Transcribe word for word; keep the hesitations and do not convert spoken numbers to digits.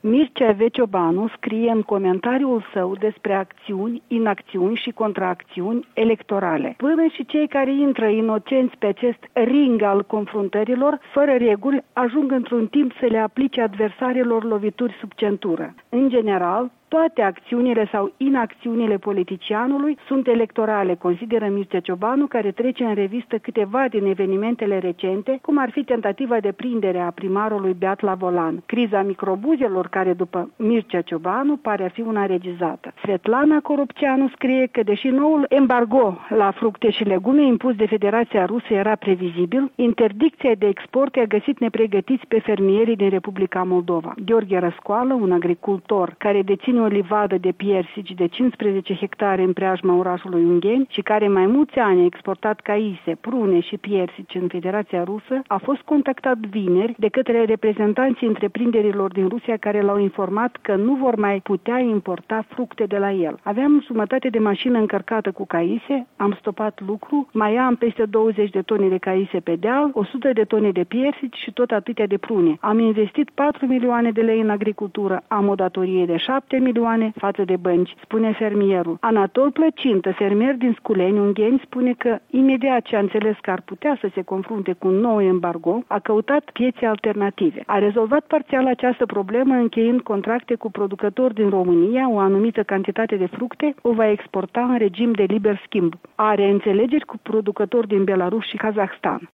Mircea V. Ciobanu scrie în comentariul său despre acțiuni, inacțiuni și contraacțiuni electorale. Până și cei care intră inocenți pe acest ring al confruntărilor, fără reguli, ajung într-un timp să le aplice adversarilor lovituri sub centură. În general, toate acțiunile sau inacțiunile politicianului sunt electorale, consideră Mircea Ciobanu, care trece în revistă câteva din evenimentele recente, cum ar fi tentativa de prindere a primarului beat la volan, criza microbuzelor, care după Mircea Ciobanu pare a fi una regizată. Svetlana Coropceanu scrie că deși noul embargo la fructe și legume impus de Federația Rusă era previzibil, interdicția de export i-a găsit nepregătiți pe fermierii din Republica Moldova. Gheorghe Răscoală, un agricultor care deține o livadă de piersici de cincisprezece hectare în preajma orașului Ungheni și care mai mulți ani a exportat caise, prune și piersici în Federația Rusă, a fost contactat vineri de către reprezentanții întreprinderilor din Rusia care l-au informat că nu vor mai putea importa fructe de la el. Aveam jumătate de mașină încărcată cu caise, am stopat lucru, mai am peste douăzeci de tone de caise pe deal, o sută de tone de piersici și tot atâtea de prune. Am investit patru milioane de lei în agricultură, am o datorie de șapte milioane față de bănci, spune fermierul. Anatol Plăcintă, fermier din Sculeni, Ungheni, spune că imediat ce a înțeles că ar putea să se confrunte cu un nou embargo, a căutat piețe alternative. A rezolvat parțial această problemă încheiind contracte cu producători din România, o anumită cantitate de fructe o va exporta în regim de liber schimb. Are înțelegeri cu producători din Belarus și Kazahstan.